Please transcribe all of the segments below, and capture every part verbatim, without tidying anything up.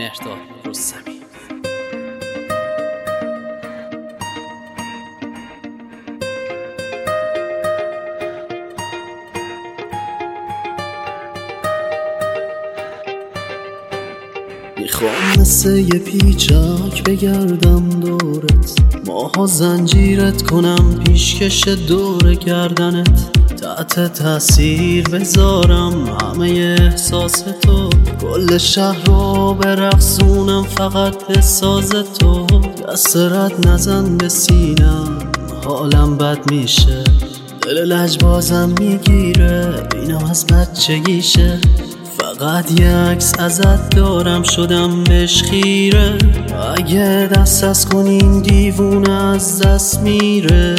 مهرداد رستمی. میخوام مثل یه پیچک بگردم دورت، ماها زنجیرت کنم پیشکش دور گردنت، تحت تاثیر بذارم همه احساس تو، کل شهر رو برقصونم فقط به ساز تو، دست رد نزن به سینم حالم بد میشه، دل لجبازم میگیره اینم از بچگیشه، فقط یه عکس ازت دارم شدم بهش خیره، اگه دست از کنین دیوونه از دست میره،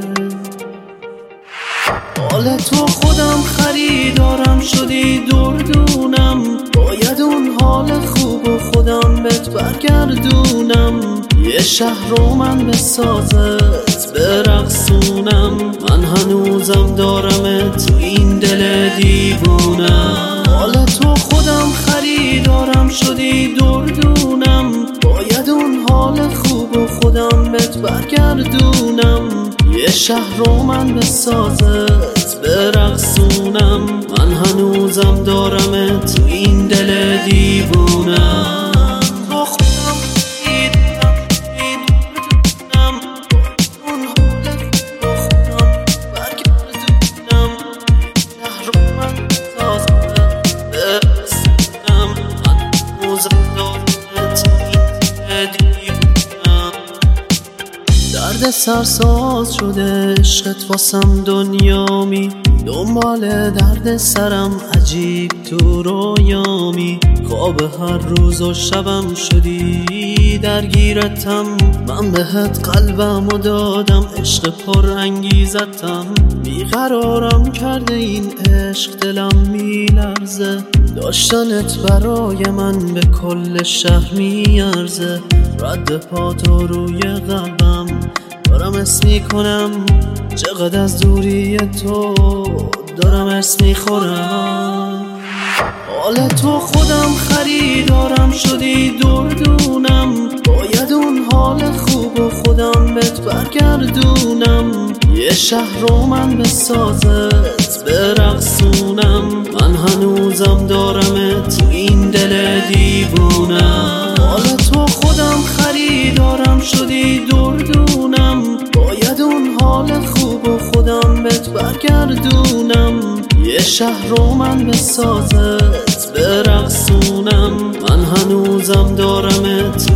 حال تو خودم خریدارم شدی دردونم، باید اون حال خوب و خودم بهت برگردونم، یه شهر رو من بسازت برقصونم، من هنوزم دارمت تو این دل دیوونم، حال تو خودم خریدارم شدی دردونم، باید اون حال خوب و خودم بهت برگردونم، یه شهر رو من بسازت برقصونم، من هنوزم دارمت تو این دل دیوونم، تو خودم خریدارم شدی دردونم، اون حال خوب و خودم برگردونم، شهر رو من بسازت برقصونم، من هنوزم دارمت تو این دل دیوونم، درد سرساز شده عشقت واسم دنیامی، دنبال درد سرم عجیب تو رویامی، خواب هر روز و شبم شدی درگیرتم، من بهت قلبمو دادم عشق پر انگیزتم، بیقرارم کرده این عشق دلم میلرزه، داشتنت برای من به کل شهر میارزه، رد پاتو روی قلبم دارم اسم میکنم، چقدر از دوری تو دارم اسم میخورم، حال تو خودم خریدارم شدی دردونم، باید اون حال خوب و خودم بهت برگردونم، یه شهر رو من بسازت برقصونم، من هنوزم دارمت تو این دل دیوونم، حال تو خودم خریدارم شدی دردونم، باید اون حال خوب و خودم بهت برگردونم، یه شهر رو من بسازت برقصونم، من هنوزم دارمت